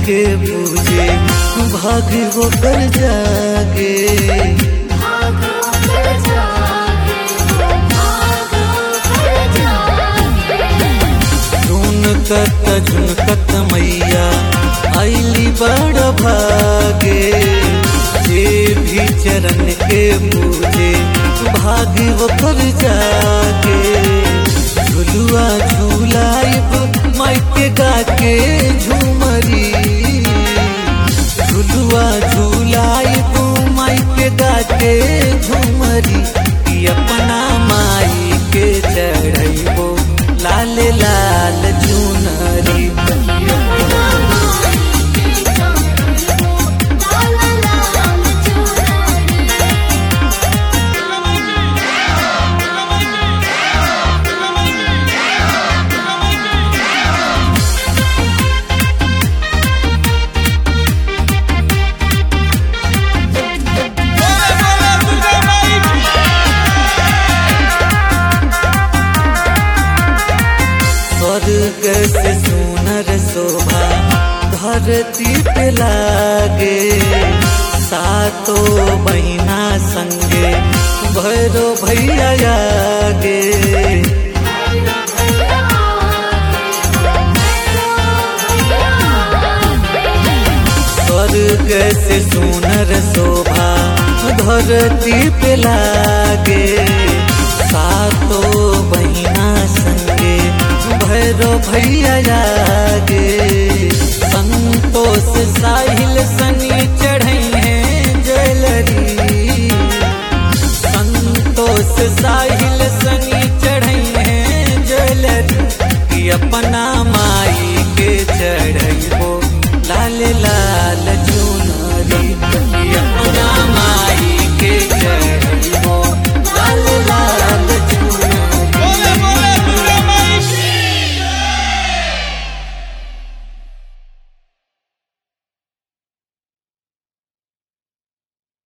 के पूजे भाग वो कर जागे। झुनकत झुनकत मैया आइली बड़ भागे, जे भी चरण के पूजे भाग वो कर जागे। झुलुआ झूलाइब माई के गा के झूमरी, झुलुआ झूलाइब माई के गा के झूमरी। अपना माई के चढ़ैबो लाल लाल चुनरी। स्वर्ग से सुनर शोभा धरती पे लागे, सातो बहिना संगे भैरो भैया आगे। स्वर्ग से सुनर शोभा धरती पे लागे, सातो बहिना संगे भैरो भैया आगे। संतोष साहिल सनीच